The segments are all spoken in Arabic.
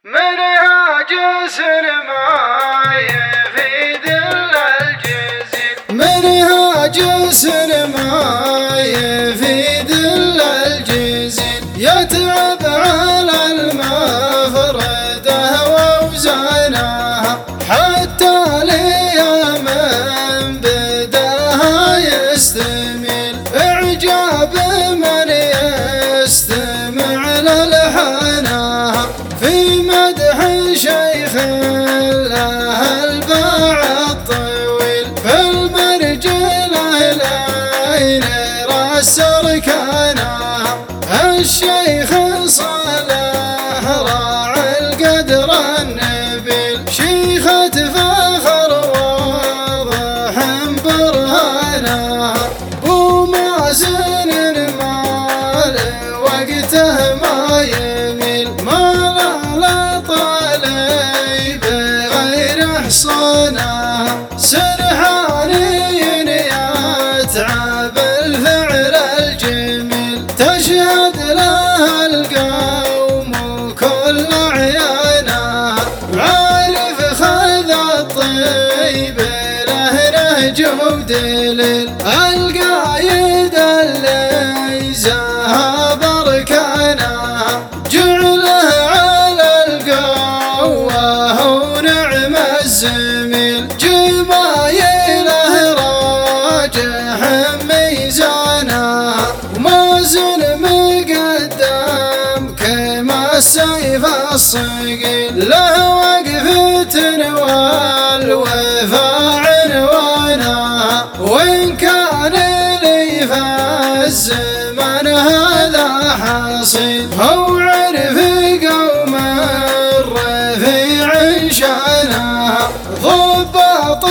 منها جسر ما يفيد إلا الجزيل، منها جسر ما يفيد إلا الجزيل، يتعب على المفردة وأوزانها حتى ليام بداها يستميل، إعجاب من يستمع للحانها في مدح شيخ له الباع الطويل، في المرجله لين راس ركانها الشيخ صالح راعي القدر النبيل، شيخة فخر واضح برهانها، ومازن المال وقته ما يميل، ما لا طالب غير حصانها، سرحاني يتعب الفعل الجميل، تشهد له القوم كل عيانها، عارف خذ الطيب له نهج ودليل، القايد اللي زاها بركانها، جعله على القوة ونعم الزميل، جمايله راجح ميزانها، ومازن مقدم كما السيف الصقيل، له وقفة والوفاء عنوانها، وإن كان لي فالزمن هذا حصيل، هو عرف قوم الرفيع شانها، ضباط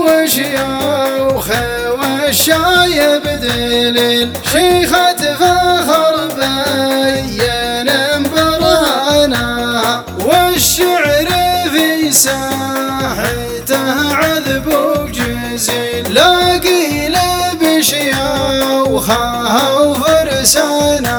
وشيوخ والشايب دليل، شيخة فخر بين برهانها، والشعر في ساحته عذب وجزيل، لا قيل بشيوخها وفرسانها.